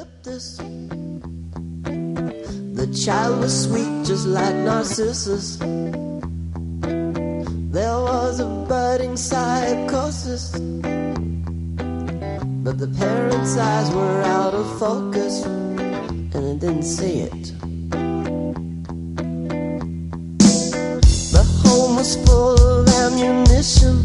eucalyptus. The child was sweet just like Narcissus. There was a budding psychosis, but the parents' eyes were out of focus, and I didn't see it. The home was full of ammunition.